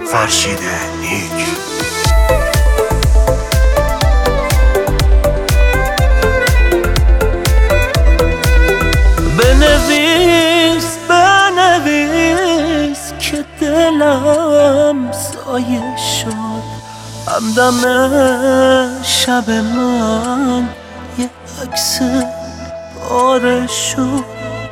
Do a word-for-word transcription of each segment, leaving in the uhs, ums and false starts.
فرشید نیک. بنویس بنویس که دلم سایه شد، همدم شب من یه عکس پاره شد.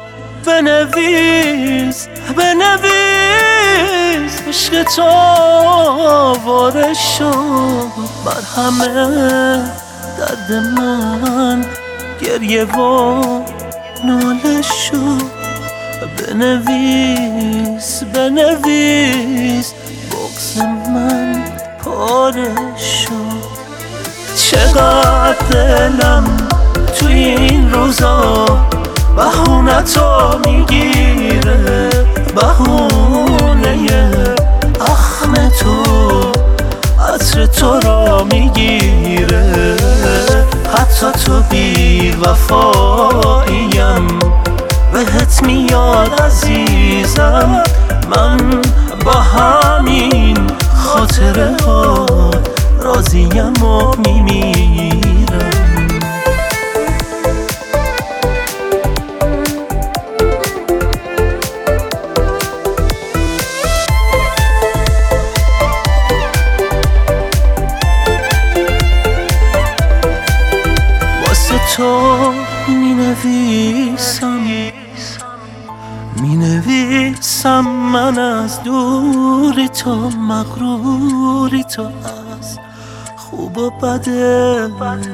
بنویس بنویس عشق تو آواره شد، بر همه درد من گریه و ناله شد. بنویس بنویس بغض من پاره شد. چقدر دلم توی این روزا بهونه تو میگیره، بهونه اخم تو عطر تو را میگیره. حتی تو بی وفاییم بهت میاد عزیزم، من با همین خاطره ها راضیم و میمیرم. تو می نویسم می نویسم من از دوری تو، مغروری تو، از خوب و بدت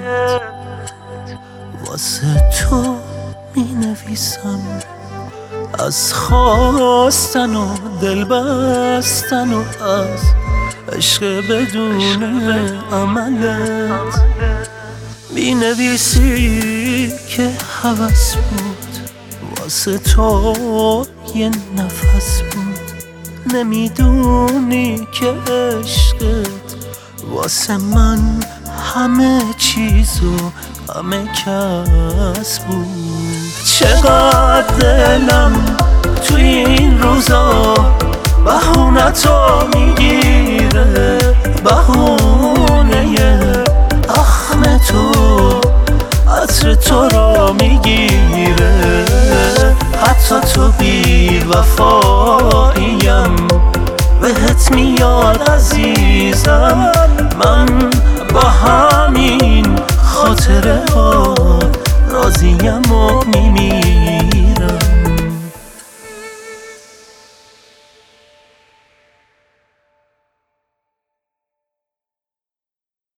واسه تو می نویسم، از خواستن و دل بستن و از عشق بدون عملت. می نویسی که هوس بود واسه تو یه نفس بود، نمیدونی که عشقت واسه من همه چیز و همه کس بود. چقدر دلم توی این روزا بهونه تو میگیره، بهونه اخم تو عطر تو را میگیره. حتی تو بی وفاییم بهت میاد عزیزم، من با همین خاطره ها